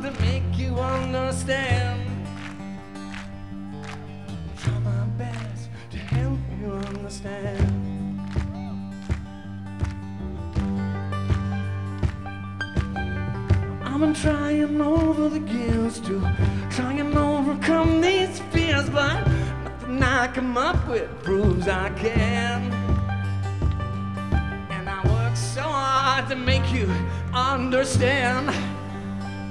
hard to make you understand. Try my best to help you understand. I've been trying over the years to try and overcome these fears, but nothing I come up with proves I can. And I work so hard to make you understand.